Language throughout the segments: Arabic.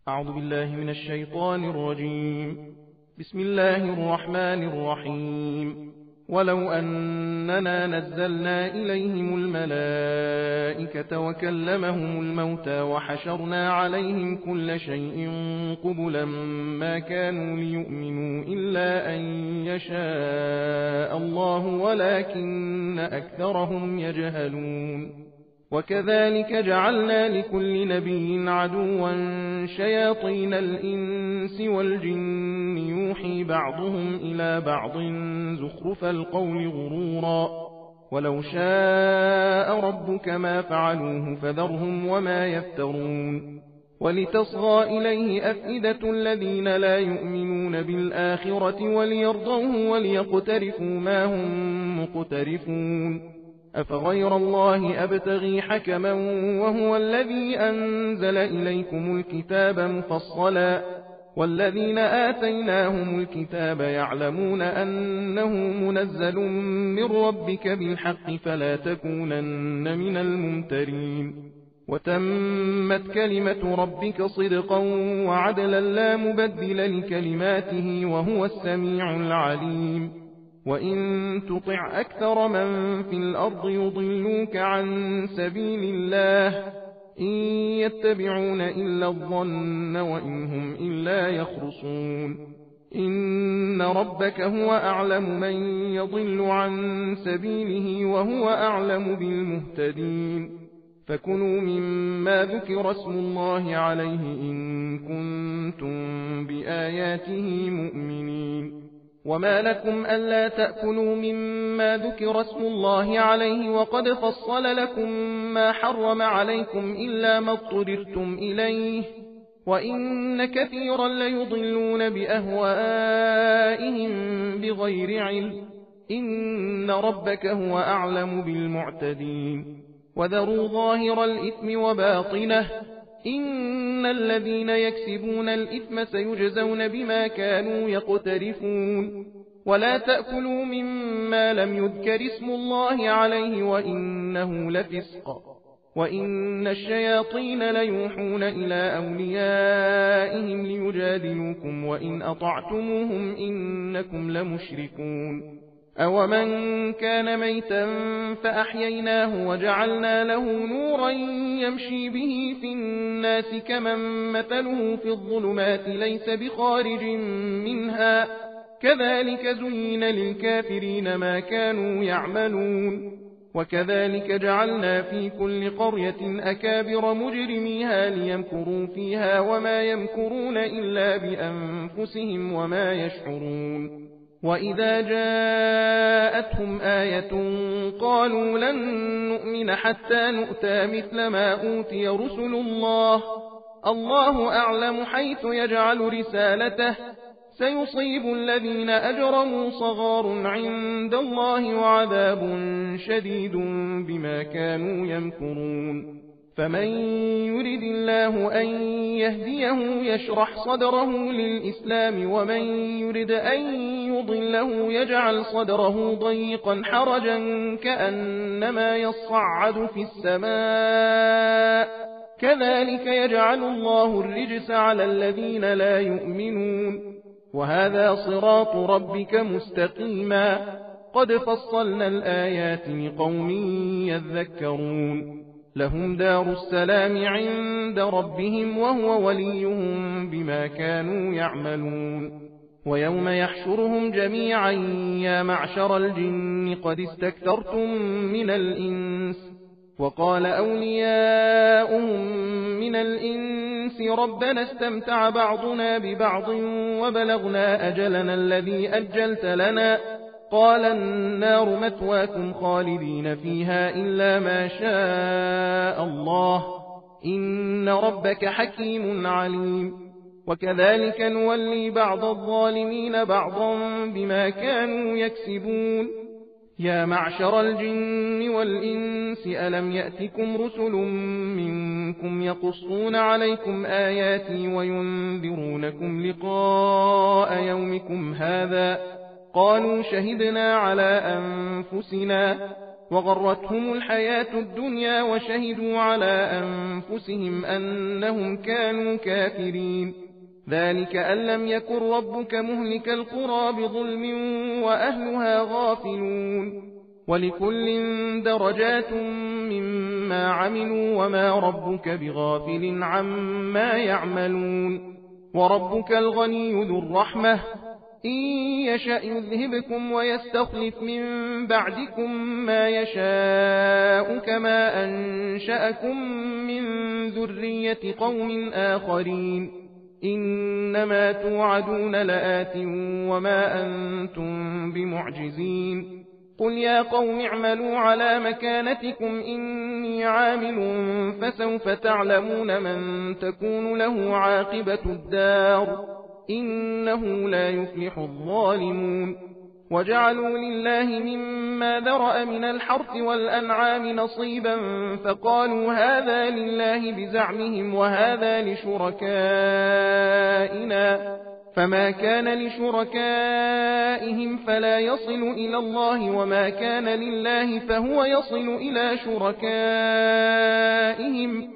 أعوذ بالله من الشيطان الرجيم. بسم الله الرحمن الرحيم. ولو أننا نزلنا إليهم الملائكة وكلمهم الموتى وحشرنا عليهم كل شيء قبلا ما كانوا ليؤمنوا إلا أن يشاء الله ولكن أكثرهم يجهلون. وكذلك جعلنا لكل نبي عدوا شياطين الإنس والجن يوحي بعضهم إلى بعض زخرف القول غرورا ولو شاء ربك ما فعلوه فذرهم وما يفترون. ولتصغى إليه أفئدة الذين لا يؤمنون بالآخرة وليرضوه وليقترفوا ما هم مقترفون. أفغير الله أبتغي حكما وهو الذي أنزل إليكم الكتاب مفصلا والذين آتيناهم الكتاب يعلمون أنه منزل من ربك بالحق فلا تكونن من الممترين. وتمت كلمة ربك صدقا وعدلا لا مبدل لكلماته وهو السميع العليم. وإن تطع أكثر من في الأرض يضلوك عن سبيل الله إن يتبعون إلا الظن وإن هم إلا يخرصون. إن ربك هو أعلم من يضل عن سبيله وهو أعلم بالمهتدين. فكلوا مما ذكر اسم الله عليه إن كنتم بآياته مؤمنين. وما لكم ألا تأكلوا مما ذكر اسم الله عليه وقد فصل لكم ما حرم عليكم إلا ما اضطررتم إليه وإن كثيرا ليضلون بأهوائهم بغير علم. إن ربك هو أعلم بالمعتدين. وذروا ظاهر الإثم وباطنه إن الذين يكسبون الإثم سيجزون بما كانوا يقترفون. ولا تأكلوا مما لم يذكر اسم الله عليه وإنه لفسق وإن الشياطين ليوحون إلى أوليائهم ليجادلوكم وإن أطعتموهم إنكم لمشركون. أومن كان ميتا فأحييناه وجعلنا له نورا يمشي به في الناس كمن مثله في الظلمات ليس بخارج منها كذلك زين للكافرين ما كانوا يعملون. وكذلك جعلنا في كل قرية أكابر مجرميها ليمكروا فيها وما يمكرون إلا بأنفسهم وما يشعرون. وإذا جاءتهم آية قالوا لن نؤمن حتى نؤتى مثل ما أوتي رسل الله الله أعلم حيث يجعل رسالته سيصيب الذين أجرموا صغار عند الله وعذاب شديد بما كانوا يمكرون. فمن يرد الله أن يهديه يشرح صدره للإسلام ومن يرد أن يضله يجعل صدره ضيقا حرجا كأنما يصعد في السماء كذلك يجعل الله الرجس على الذين لا يؤمنون. وهذا صراط ربك مستقيما قد فصلنا الآيات لقوم يذكرون. لهم دار السلام عند ربهم وهو وليهم بما كانوا يعملون. ويوم يحشرهم جميعا يا معشر الجن قد استكثرتم من الإنس وقال أولياؤهم من الإنس ربنا استمتع بعضنا ببعض وبلغنا أجلنا الذي أجلت لنا قال النار مثواكم خالدين فيها إلا ما شاء الله إن ربك حكيم عليم. وكذلك نولي بعض الظالمين بعضا بما كانوا يكسبون. يا معشر الجن والإنس ألم يأتكم رسل منكم يقصون عليكم آياتي وينذرونكم لقاء يومكم هذا قالوا شهدنا على أنفسنا وغرتهم الحياة الدنيا وشهدوا على أنفسهم أنهم كانوا كافرين. ذلك أن لم يكن ربك مهلك القرى بظلم وأهلها غافلون. ولكل درجات مما عملوا وما ربك بغافل عما يعملون. وربك الغني ذو الرحمة إن يشأ يذهبكم ويستخلف من بعدكم ما يشاء كما أنشأكم من ذرية قوم آخرين. إنما توعدون لآت وما أنتم بمعجزين. قل يا قوم اعملوا على مكانتكم إني عامل فسوف تعلمون من تكون له عاقبة الدار إنه لا يفلح الظالمون. وجعلوا لله مما ذرأ من الحرث والأنعام نصيبا فقالوا هذا لله بزعمهم وهذا لشركائنا فما كان لشركائهم فلا يصل إلى الله وما كان لله فهو يصل إلى شركائهم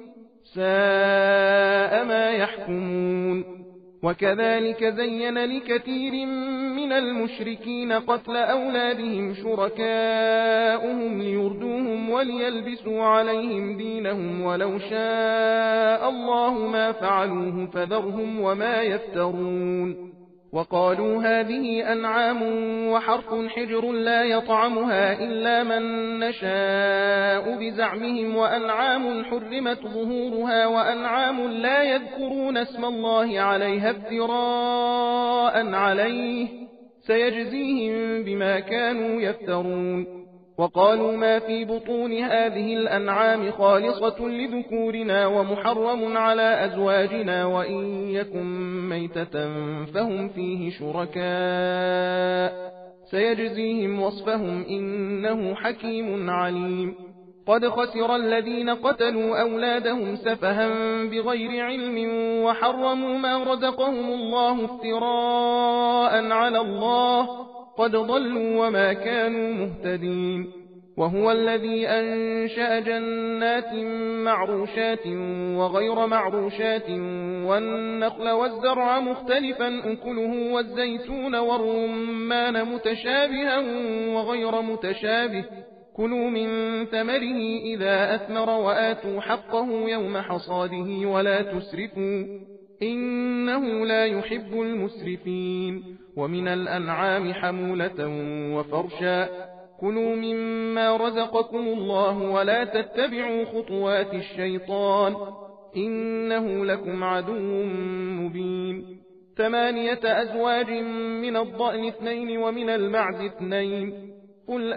ساء ما يحكمون. وكذلك زين لكثير من المشركين قتل أولادهم شركاؤهم ليردوهم وليلبسوا عليهم دينهم ولو شاء الله ما فعلوه فذرهم وما يفترون. وقالوا هذه أنعام وحرث حجر لا يطعمها إلا من نشاء بزعمهم وأنعام حرمت ظهورها وأنعام لا يذكرون اسم الله عليها افتراء عليه سيجزيهم بما كانوا يفترون. وقالوا ما في بطون هذه الأنعام خالصة لذكورنا ومحرم على أزواجنا وإن يكن ميتة فهم فيه شركاء سيجزيهم وصفهم إنه حكيم عليم. قد خسر الذين قتلوا أولادهم سفها بغير علم وحرموا ما رزقهم الله افتراء على الله قد ضلوا وما كانوا مهتدين. وهو الذي أنشأ جنات معروشات وغير معروشات والنخل والزرع مختلفا أكله والزيتون والرمان متشابها وغير متشابه كلوا من ثمره إذا أثمر وآتوا حقه يوم حصاده ولا تسرفوا إنه لا يحب المسرفين. ومن الأنعام حمولة وفرشا كلوا مما رزقكم الله ولا تتبعوا خطوات الشيطان إنه لكم عدو مبين. 8 أزواج من الضأن 2 ومن المعز 2 قل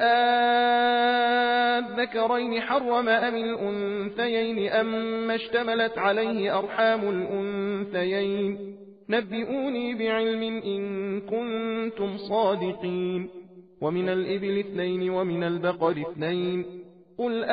آذكرين حرم أم الأنثيين أما اشتملت عليه أرحام الأنثيين نبئوني بعلم إن كنتم صادقين. ومن الإبل 2 ومن البقر 2 قل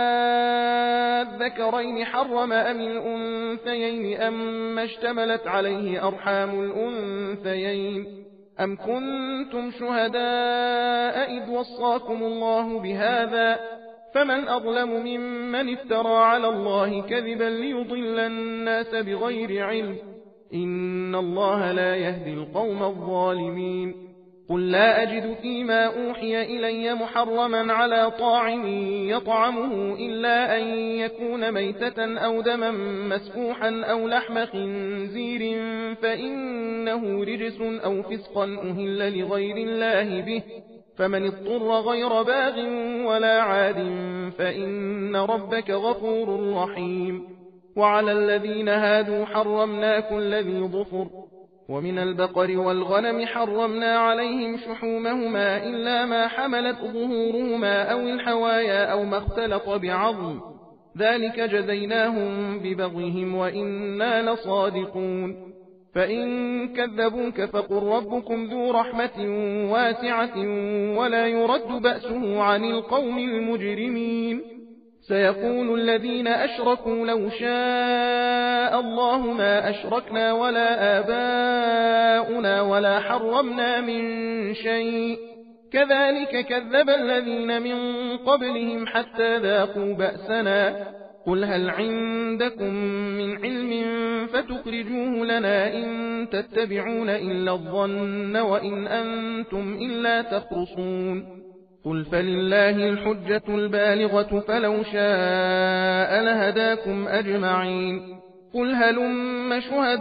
آذكرين حرم أم الأنثيين أما اشتملت عليه أرحام الأنثيين أم كنتم شهداء إذ وصاكم الله بهذا فمن أظلم ممن افترى على الله كذبا ليضل الناس بغير علم إن الله لا يهدي القوم الظالمين. قل لا أجد فيما أوحي إلي محرما على طاعم يطعمه إلا أن يكون ميتة أو دما مسفوحا أو لحم خنزير فإنه رجس أو فسقا أهل لغير الله به فمن اضطر غير باغ ولا عاد فإن ربك غفور رحيم. وعلى الذين هادوا حرمنا كل ذي ظفر ومن البقر والغنم حرمنا عليهم شحومهما إلا ما حملت ظهورهما أو الحوايا أو ما اختلط بعظم ذلك جزيناهم ببغيهم وإنا لصادقون. فإن كذبوك فقل ربكم ذو رحمة واسعة ولا يرد بأسه عن القوم المجرمين. سيقول الذين أشركوا لو شاء الله ما أشركنا ولا آباؤنا ولا حرمنا من شيء كذلك كذب الذين من قبلهم حتى ذاقوا بأسنا قل هل عندكم من علم فتخرجوه لنا إن تتبعون إلا الظن وإن أنتم إلا تخرصون قل فلله الحجة البالغة فلو شاء لهداكم أجمعين قل هلم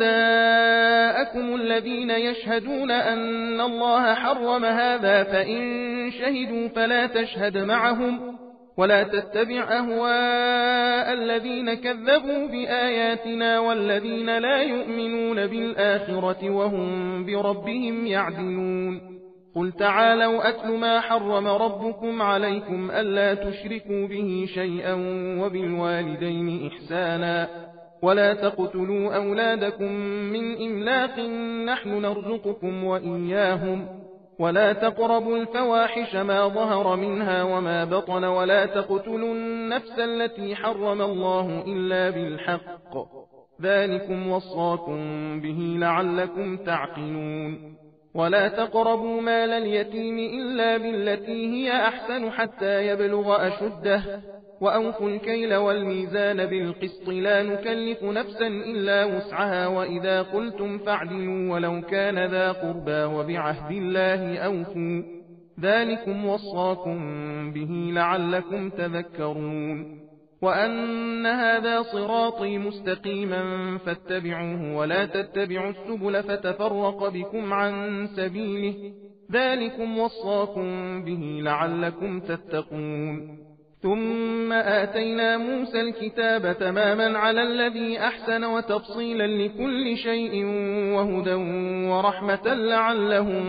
شهداءكم الذين يشهدون أن الله حرم هذا فإن شهدوا فلا تشهد معهم ولا تتبع أهواء الذين كذبوا بآياتنا والذين لا يؤمنون بالآخرة وهم بربهم يعدلون قل تعالوا أتل ما حرم ربكم عليكم ألا تشركوا به شيئا وبالوالدين إحسانا ولا تقتلوا أولادكم من إملاق نحن نرزقكم وإياهم ولا تقربوا الفواحش ما ظهر منها وما بطن ولا تقتلوا النفس التي حرم الله إلا بالحق ذلكم وصاكم به لعلكم تعقلون ولا تقربوا مال اليتيم إلا بالتي هي أحسن حتى يبلغ أشده وأوفوا الكيل والميزان بالقسط لا نكلف نفسا إلا وسعها وإذا قلتم فاعدلوا ولو كان ذا قربى وبعهد الله أوفوا ذلكم وصاكم به لعلكم تذكرون وأن هذا صراطي مستقيما فاتبعوه ولا تتبعوا السبل فتفرق بكم عن سبيله ذلكم وصاكم به لعلكم تتقون ثم آتينا موسى الكتاب تماما على الذي أحسن وتفصيلا لكل شيء وهدى ورحمة لعلهم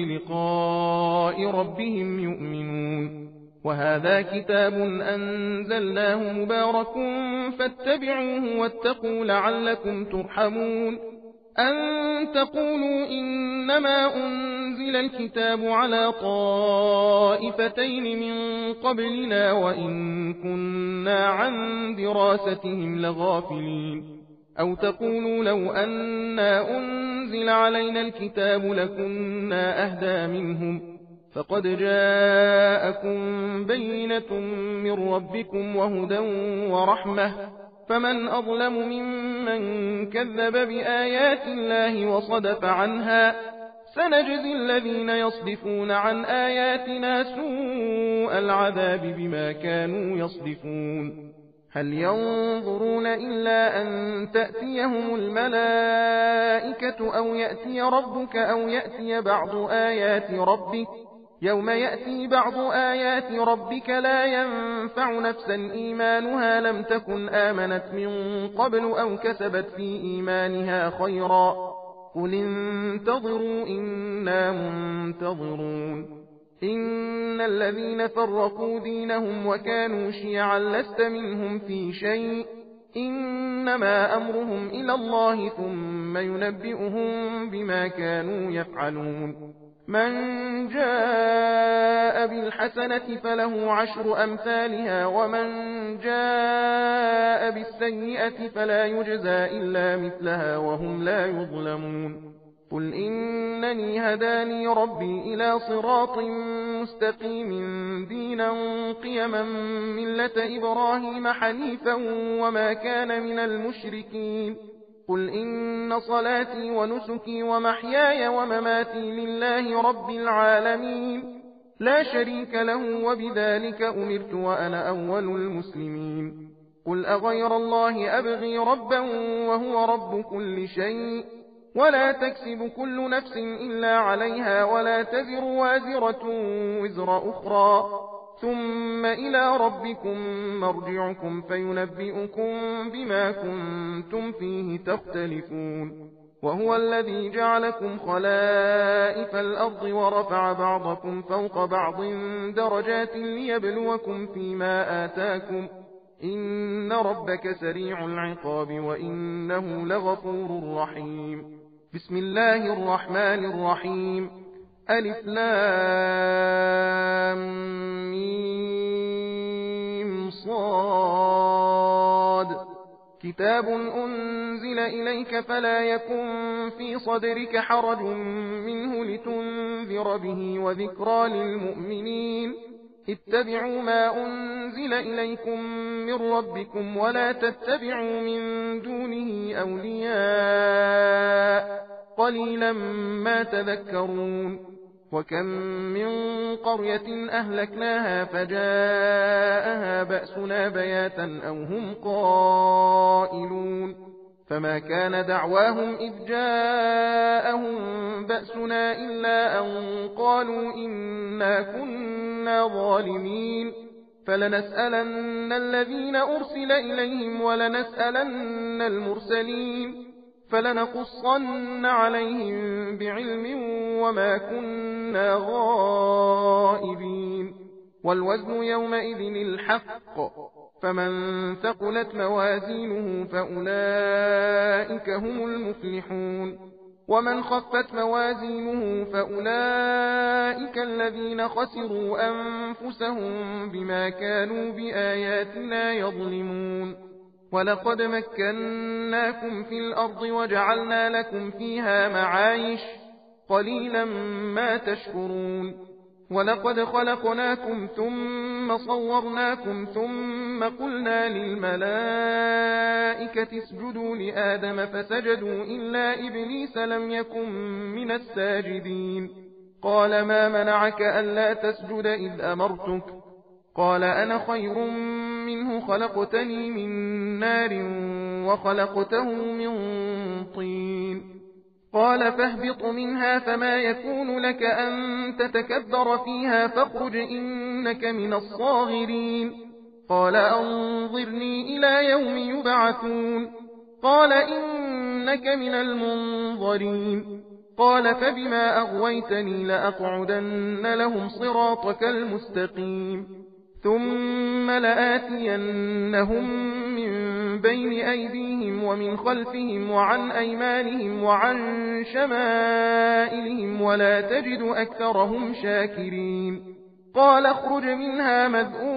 بلقاء ربهم يؤمنون وهذا كتاب أنزلناه مبارك فاتبعوه واتقوا لعلكم ترحمون أن تقولوا إنما أنزل الكتاب على طائفتين من قبلنا وإن كنا عن دراستهم لغافلين أو تقولوا لو أنا أنزل علينا الكتاب لكنا أهدى منهم فقد جاءكم بينة من ربكم وهدى ورحمة فمن أظلم ممن كذب بآيات الله وصدف عنها سنجزي الذين يصدفون عن آياتنا سوء العذاب بما كانوا يصدفون هل ينظرون إلا أن تأتيهم الملائكة أو يأتي ربك أو يأتي بعض آيات ربك يوم يأتي بعض آيات ربك لا ينفع نفسا إيمانها لم تكن آمنت من قبل أو كسبت في إيمانها خيرا قل انتظروا إنا منتظرون إن الذين فرقوا دينهم وكانوا شيعا لست منهم في شيء إنما أمرهم إلى الله ثم ينبئهم بما كانوا يفعلون من جاء بالحسنة فله 10 أمثالها ومن جاء بالسيئة فلا يجزى إلا مثلها وهم لا يظلمون قل إنني هداني ربي إلى صراط مستقيم دينا قيما ملة إبراهيم حنيفا وما كان من المشركين قل إن صلاتي ونسكي ومحياي ومماتي لله رب العالمين لا شريك له وبذلك أمرت وأنا أول المسلمين قل أغير الله أبغي ربا وهو رب كل شيء ولا تكسب كل نفس إلا عليها ولا تزر وازرة وزر أخرى ثم إلى ربكم مرجعكم فينبئكم بما كنتم فيه تختلفون وهو الذي جعلكم خلائف الأرض ورفع بعضكم فوق بعض درجات ليبلوكم فيما آتاكم إن ربك سريع العقاب وإنه لغفور رحيم بسم الله الرحمن الرحيم ألف لام ميم صاد كتاب أنزل إليك فلا يكن في صدرك حرج منه لتنذر به وذكرى للمؤمنين اتبعوا ما أنزل إليكم من ربكم ولا تتبعوا من دونه أولياء قليلا ما تذكرون وكم من قرية أهلكناها فجاءها بأسنا بياتا أو هم قائلون فما كان دعواهم إذ جاءهم بأسنا إلا أن قالوا إنا كنا ظالمين فلنسألن الذين أرسل إليهم ولنسألن المرسلين فلنقصن عليهم بعلم وما كنا غائبين والوزن يومئذ الحق فمن ثقلت موازينه فأولئك هم المفلحون ومن خفت موازينه فأولئك الذين خسروا أنفسهم بما كانوا بآياتنا يظلمون ولقد مكناكم في الأرض وجعلنا لكم فيها معايش قليلا ما تشكرون ولقد خلقناكم ثم صورناكم ثم قلنا للملائكة اسجدوا لآدم فسجدوا إلا إبليس لم يكن من الساجدين قال ما منعك ألا تسجد إذ أمرتك قال أنا خير منه خلقتني من نار وخلقته من طين قال فاهبط منها فما يكون لك أن تتكبر فيها فاخرج إنك من الصاغرين قال أنظرني إلى يوم يبعثون قال إنك من المنظرين قال فبما أغويتني لأقعدن لهم صراطك المستقيم ثم لآتينهم من بين أيديهم ومن خلفهم وعن أيمانهم وعن شمائلهم ولا تجد أكثرهم شاكرين قال اخرج منها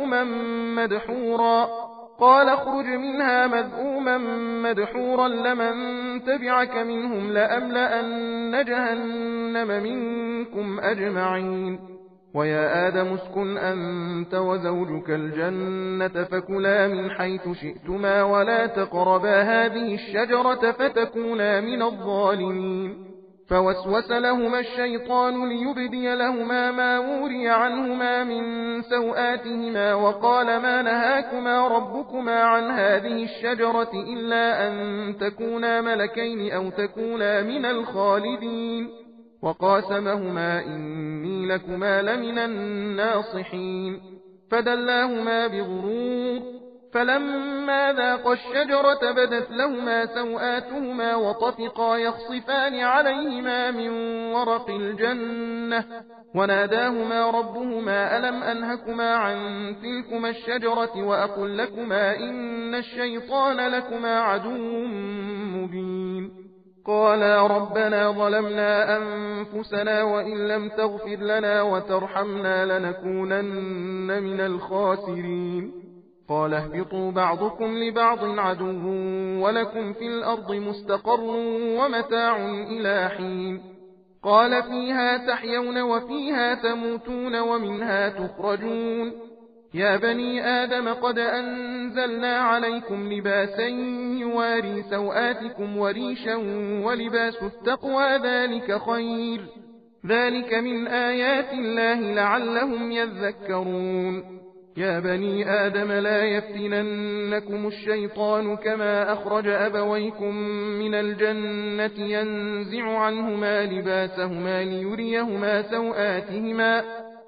مذءوما لمن تبعك منهم لأملأن جهنم منكم أجمعين ويا آدم اسكن أنت وزوجك الجنة فكلا من حيث شئتما ولا تقربا هذه الشجرة فتكونا من الظالمين فوسوس لهما الشيطان ليبدي لهما ما وري عنهما من سوآتهما وقال ما نهاكما ربكما عن هذه الشجرة إلا أن تكونا ملكين أو تكونا من الخالدين وقاسمهما إني لكما لمن الناصحين فدلاهما بغرور فلما ذاقا الشجرة بدت لهما سوآتهما وطفقا يخصفان عليهما من ورق الجنة وناداهما ربهما ألم أنهكما عن تلكما الشجرة وأقل لكما إن الشيطان لكما عدو مبين قالا ربنا ظلمنا أنفسنا وإن لم تغفر لنا وترحمنا لنكونن من الخاسرين قال اهبطوا بعضكم لبعض عدو ولكم في الأرض مستقر ومتاع إلى حين قال فيها تحيون وفيها تموتون ومنها تخرجون يا بني آدم قد أنزلنا عليكم لباسا يواري سوآتكم وريشا ولباس التقوى ذلك خير ذلك من آيات الله لعلهم يذكرون يا بني آدم لا يفتننكم الشيطان كما أخرج أبويكم من الجنة ينزع عنهما لباسهما ليريهما سوآتهما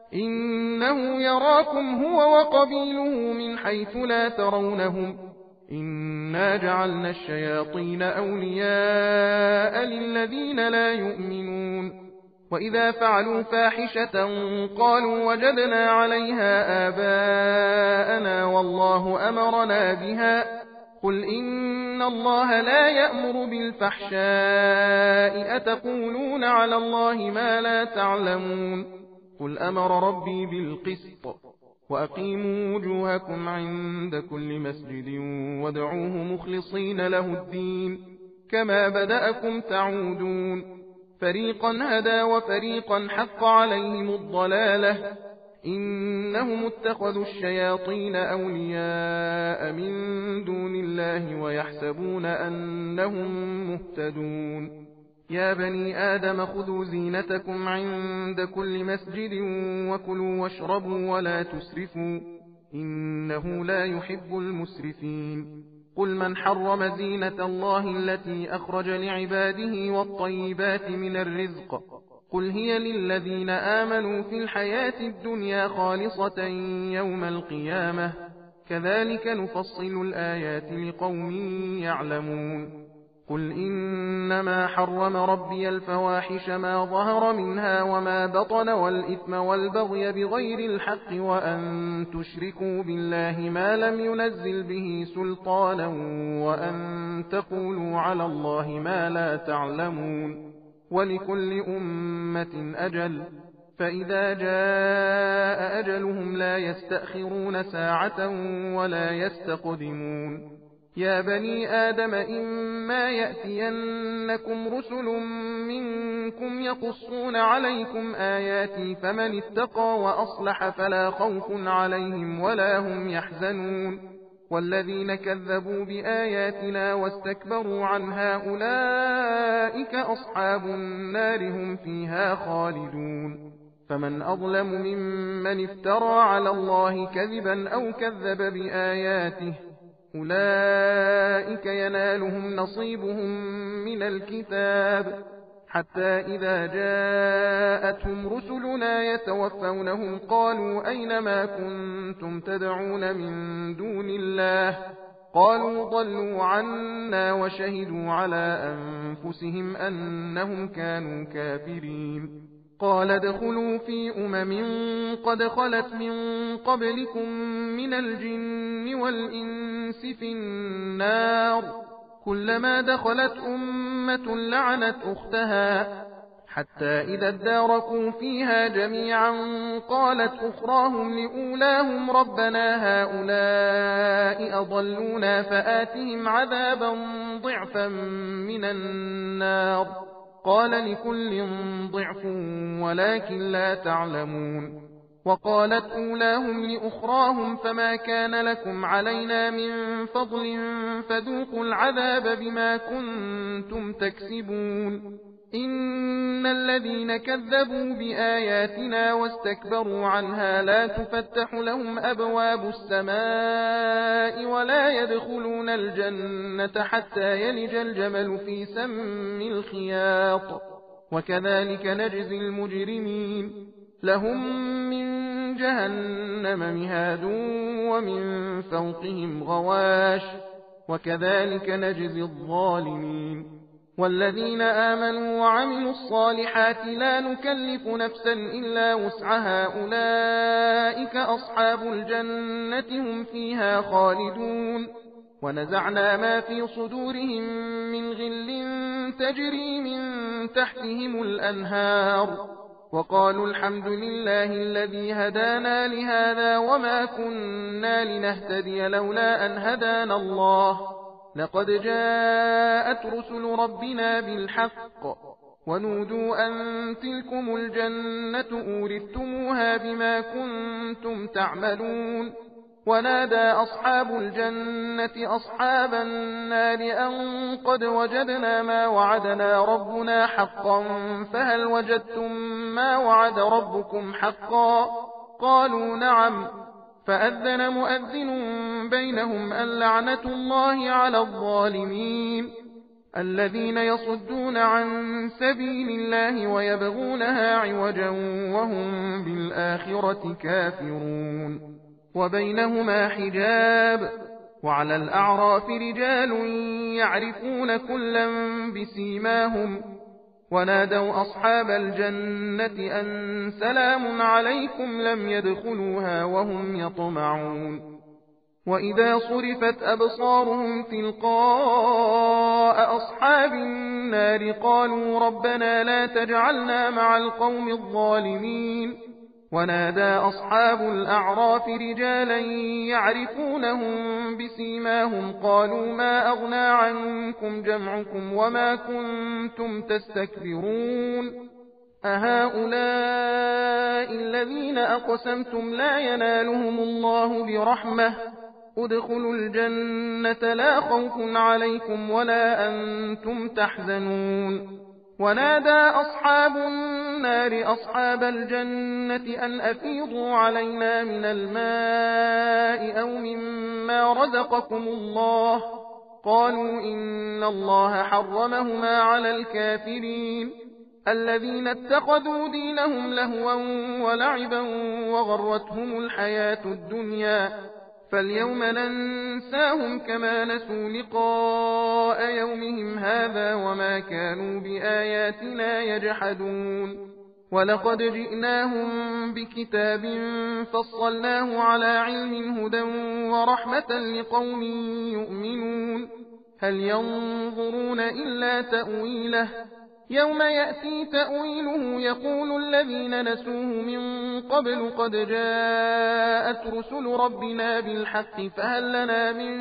إنه يراكم هو وقبيله من حيث لا ترونهم إنا جعلنا الشياطين أولياء للذين لا يؤمنون وإذا فعلوا فاحشة قالوا وجدنا عليها آباءنا والله أمرنا بها قل إن الله لا يأمر بالفحشاء أتقولون على الله ما لا تعلمون قل أمر ربي بالقسط وأقيموا وجوهكم عند كل مسجد وادعوه مخلصين له الدين كما بدأكم تعودون فريقا هدى وفريقا حق عليهم الضلالة إنهم اتخذوا الشياطين أولياء من دون الله ويحسبون أنهم مهتدون يا بني آدم خذوا زينتكم عند كل مسجد وكلوا واشربوا ولا تسرفوا إنه لا يحب المسرفين قل من حرم زينة الله التي أخرج لعباده والطيبات من الرزق قل هي للذين آمنوا في الحياة الدنيا خالصة يوم القيامة كذلك نفصل الآيات لقوم يعلمون قل إنما حرم ربي الفواحش ما ظهر منها وما بطن والإثم والبغي بغير الحق وأن تشركوا بالله ما لم ينزل به سلطانا وأن تقولوا على الله ما لا تعلمون ولكل أمة أجل فإذا جاء أجلهم لا يستأخرون ساعة ولا يستقدمون يا بني آدم إما يأتينكم رسل منكم يقصون عليكم آياتي فمن اتقى وأصلح فلا خوف عليهم ولا هم يحزنون والذين كذبوا بآياتنا واستكبروا عنها أولئك أصحاب النار هم فيها خالدون فمن أظلم ممن افترى على الله كذبا أو كذب بآياته أولئك ينالهم نصيبهم من الكتاب حتى إذا جاءتهم رسلنا يتوفونهم قالوا أين ما كنتم تدعون من دون الله قالوا ضلوا عنا وشهدوا على أنفسهم أنهم كانوا كافرين قال ادخلوا في قد خلت من قبلكم من الجن والإنس في النار كلما دخلت أمة لعنت أختها حتى إذا اداركوا فيها جميعا قالت أخراهم لأولاهم ربنا هؤلاء أضلونا فآتهم عذابا ضعفا من النار قال لكل ضعف ولكن لا تعلمون وقالت أولاهم لأخراهم فما كان لكم علينا من فضل فذوقوا العذاب بما كنتم تكسبون إن الذين كذبوا بآياتنا واستكبروا عنها لا تفتح لهم أبواب السماء ولا يدخلون الجنة حتى يلج الجمل في سم الخياط وكذلك نجزي المجرمين لهم من جهنم مهاد ومن فوقهم غواش وكذلك نجزي الظالمين والذين آمنوا وعملوا الصالحات لا نكلف نفسا إلا وسعها أولئك أصحاب الجنة هم فيها خالدون ونزعنا ما في صدورهم من غل تجري من تحتهم الأنهار وقالوا الحمد لله الذي هدانا لهذا وما كنا لنهتدي لولا أن هدانا الله لقد جاءت رسل ربنا بالحق ونودوا أن تلكم الجنة أورثتموها بما كنتم تعملون ونادى أصحاب الجنة أصحاب النار أن قد وجدنا ما وعدنا ربنا حقا فهل وجدتم ما وعد ربكم حقا قالوا نعم فأذن مؤذن بينهم اللعنة الله على الظالمين الذين يصدون عن سبيل الله ويبغونها عوجا وهم بالآخرة كافرون وبينهما حجاب وعلى الأعراف رجال يعرفون كلا بسيماهم ونادوا أصحاب الجنة أن سلام عليكم لم يدخلوها وهم يطمعون وإذا صرفت أبصارهم تلقاء أصحاب النار قالوا ربنا لا تجعلنا مع القوم الظالمين ونادى أصحاب الأعراف رجالا يعرفونهم بسيماهم قالوا ما أغنى عنكم جمعكم وما كنتم تستكبرون أهؤلاء الذين أقسمتم لا ينالهم الله برحمة ادخلوا الجنة لا خوف عليكم ولا أنتم تحزنون ونادى أصحاب النار أصحاب الجنة أن أفيضوا علينا من الماء أو مما رزقكم الله قالوا إن الله حرمهما على الكافرين الذين اتخذوا دينهم لهوا ولعبا وغرتهم الحياة الدنيا فاليوم ننساهم كما نسوا لقاء يومهم هذا وما كانوا بآياتنا يجحدون ولقد جئناهم بكتاب فصلناه على علم هدى ورحمة لقوم يؤمنون هل ينظرون إلا تأويله يوم يأتي تأويله يقول الذين نسوه من قبل قد جاءت رسل ربنا بالحق فهل لنا من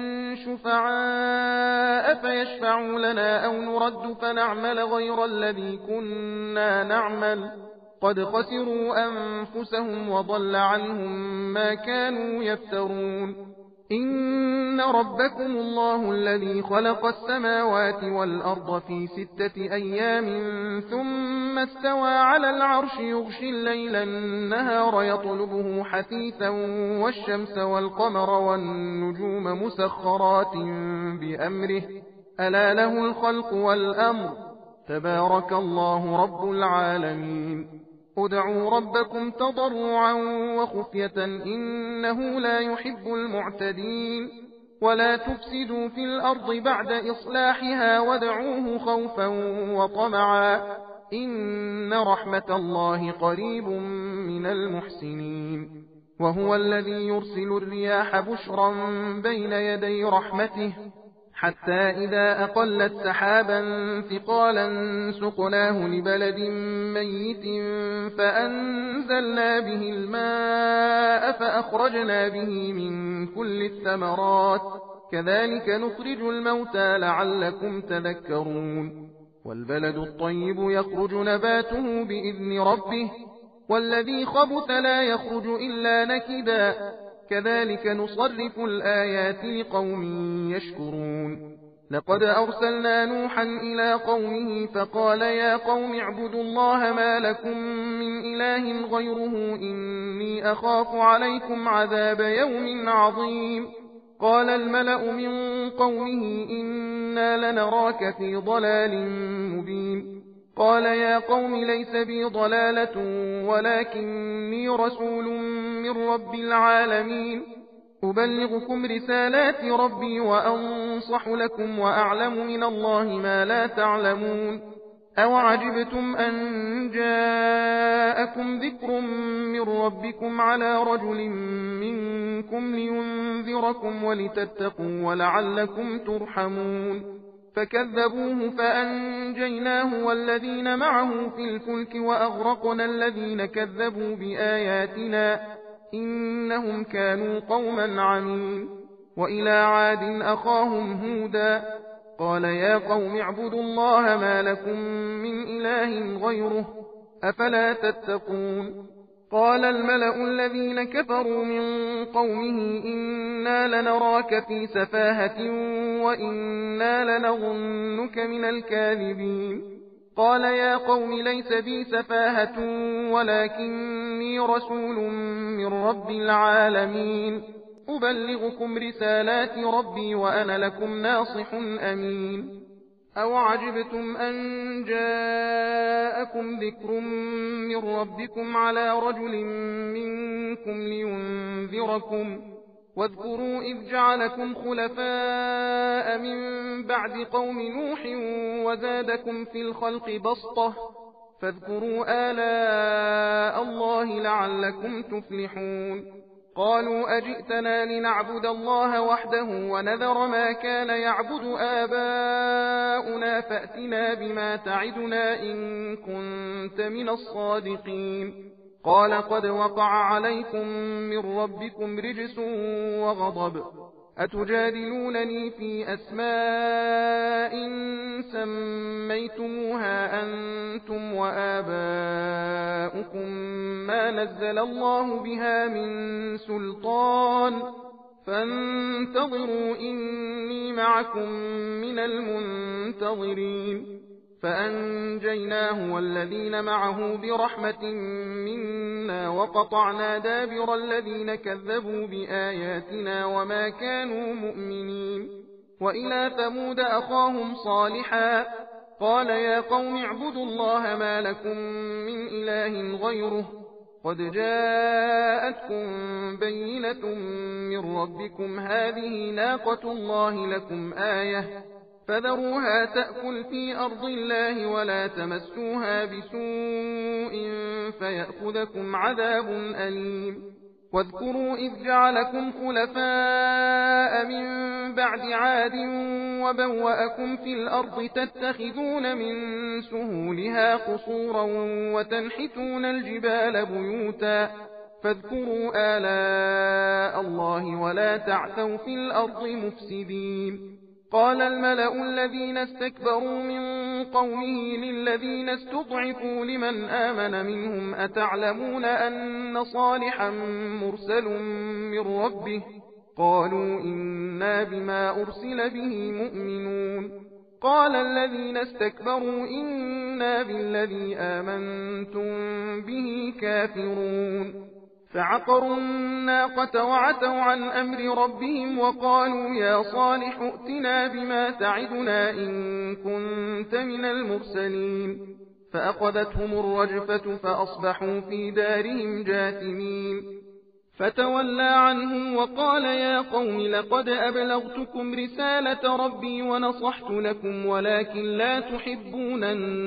شفعاء فيشفعوا لنا أو نرد فنعمل غير الذي كنا نعمل قد خسروا أنفسهم وضل عنهم ما كانوا يفترون إن ربكم الله الذي خلق السماوات والأرض في 6 أيام ثم استوى على العرش يغشي الليل النهار يطلبه حثيثا والشمس والقمر والنجوم مسخرات بأمره ألا له الخلق والأمر تبارك الله رب العالمين ادعوا ربكم تضرعا وخفية إنه لا يحب المعتدين ولا تفسدوا في الأرض بعد إصلاحها وادعوه خوفا وطمعا إن رحمة الله قريب من المحسنين وهو الذي يرسل الرياح بشرا بين يدي رحمته حتى إذا أقلت سحابا ثقالا سقناه لبلد ميت فأنزلنا به الماء فأخرجنا به من كل الثمرات كذلك نخرج الموتى لعلكم تذكرون والبلد الطيب يخرج نباته بإذن ربه والذي خبث لا يخرج إلا نكدا كذلك نصرف الآيات لقوم يشكرون لقد أرسلنا نوحا إلى قومه فقال يا قوم اعبدوا الله ما لكم من إله غيره إني أخاف عليكم عذاب يوم عظيم قال الملأ من قومه إنا لنراك في ضلال مبين قال يا قوم ليس بي ضلالة ولكني رسول من رب العالمين أبلغكم رسالات ربي وأنصح لكم وأعلم من الله ما لا تعلمون أوعجبتم أن جاءكم ذكر من ربكم على رجل منكم لينذركم ولتتقوا ولعلكم ترحمون فكذبوه فأنجيناه والذين معه في الفلك وأغرقنا الذين كذبوا بآياتنا إنهم كانوا قوما عمين وإلى عاد أخاهم هودا قال يا قوم اعبدوا الله ما لكم من إله غيره أفلا تتقون قال الملأ الذين كفروا من قومه إنا لنراك في سفاهة وإنا لنظنك من الكاذبين قال يا قوم ليس بي سفاهة ولكني رسول من رب العالمين أبلغكم رسالات ربي وأنا لكم ناصح أمين أوعجبتم أن جاءكم ذكر من ربكم على رجل منكم لينذركم واذكروا إذ جعلكم خلفاء من بعد قوم نوح وزادكم في الخلق بسطة فاذكروا آلاء الله لعلكم تفلحون قالوا أجئتنا لنعبد الله وحده ونذر ما كان يعبد آباؤنا فأتنا بما تعدنا إن كنت من الصادقين قال قد وقع عليكم من ربكم رجس وغضب أتجادلونني في أسماء سميتموها أنتم وآباؤكم ما نزل الله بها من سلطان فانتظروا إني معكم من المنتظرين فأنجيناه والذين معه برحمة منا وقطعنا دابر الذين كذبوا بآياتنا وما كانوا مؤمنين وإلى ثمود أخاهم صالحا قال يا قوم اعبدوا الله ما لكم من إله غيره قد جاءتكم بينة من ربكم هذه ناقة الله لكم آية فذروها تأكل في أرض الله ولا تمسوها بسوء فيأخذكم عذاب أليم واذكروا إذ جعلكم خلفاء من بعد عاد وبوأكم في الأرض تتخذون من سهولها قصورا وتنحتون الجبال بيوتا فاذكروا آلاء الله ولا تعثوا في الأرض مفسدين قال الملأ الذين استكبروا من قومه للذين استضعفوا لمن آمن منهم أتعلمون أن صالحا مرسل من ربه قالوا إنا بما أرسل به مؤمنون قال الذين استكبروا إنا بالذي آمنتم به كافرون فعقروا الناقة وعتوا عن أمر ربهم وقالوا يا صالح ائتنا بما تعدنا إن كنت من المرسلين فأخذتهم الرجفة فأصبحوا في دارهم جاثمين فتولى عنهم وقال يا قوم لقد أبلغتكم رسالة ربي ونصحت لكم ولكن لا تحبون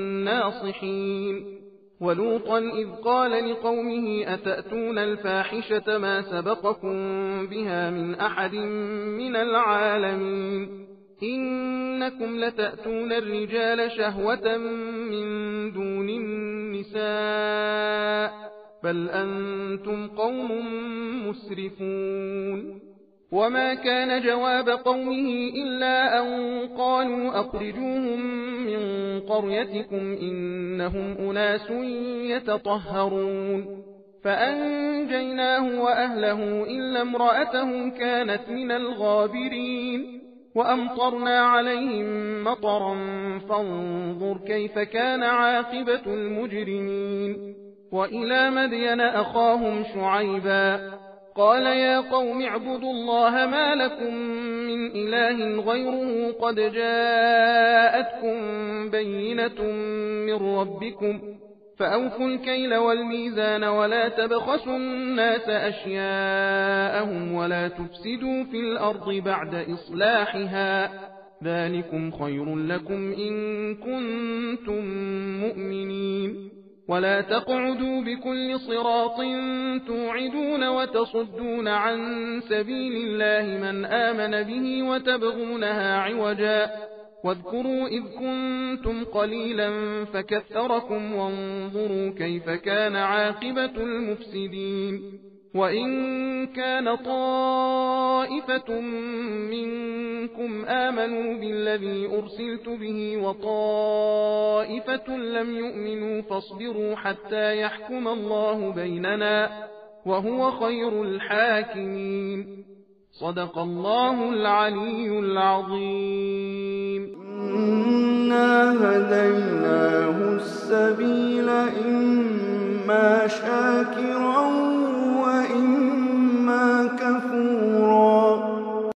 الناصحين ولوطا إذ قال لقومه أتأتون الفاحشة ما سبقكم بها من أحد من العالمين إنكم لتأتون الرجال شهوة من دون النساء بل أنتم قوم مسرفون وما كان جواب قومه إلا أن قالوا أخرجوهم من قريتكم إنهم أناس يتطهرون فأنجيناه وأهله إلا امرأته كانت من الغابرين وأمطرنا عليهم مطرا فانظر كيف كان عاقبة المجرمين وإلى مدين أخاهم شعيبا قال يا قوم اعبدوا الله ما لكم من إله غيره قد جاءتكم بينة من ربكم فأوفوا الكيل والميزان ولا تبخسوا الناس أشياءهم ولا تفسدوا في الأرض بعد إصلاحها ذلكم خير لكم إن كنتم مؤمنين ولا تقعدوا بكل صراط توعدون وتصدون عن سبيل الله من آمن به وتبغونها عوجا واذكروا إذ كنتم قليلا فكثركم وانظروا كيف كان عاقبة المفسدين وإن كان طائفة منكم آمنوا بالذي أرسلت به وطائفة لم يؤمنوا فاصبروا حتى يحكم الله بيننا وهو خير الحاكمين صدق الله العلي العظيم إنا هديناه السبيل إما شاكرا